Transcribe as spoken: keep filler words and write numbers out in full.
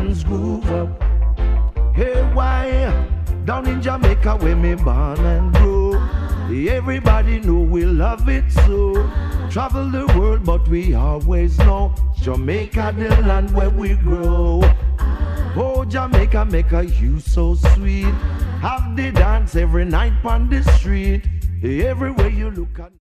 Jamaicans groove up. Hey, why? Down in Jamaica where me born and grow. Everybody know we love it so. Travel the world but we always know Jamaica the land where we grow. Oh, Jamaica make a you so sweet. Have the dance every night on the street. Everywhere you look at